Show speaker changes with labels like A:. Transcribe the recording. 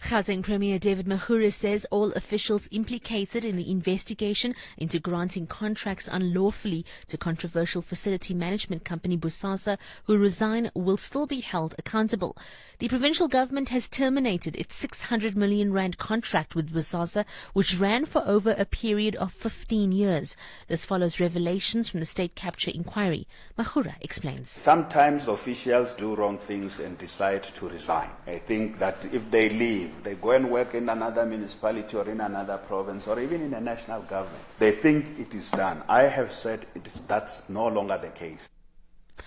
A: Gauteng Premier David Makhura says all officials implicated in the investigation into granting contracts unlawfully to controversial facility management company Bosasa who resign will still be held accountable. The provincial government has terminated its 600 million rand contract with Bosasa, which ran for over a period of 15 years. This follows revelations from the state capture inquiry. Makhura explains.
B: Sometimes officials do wrong things and decide to resign. I think that if they leave, they go and work in another municipality or in another province or even in a national government, they think it is done. I have said that's no longer the case.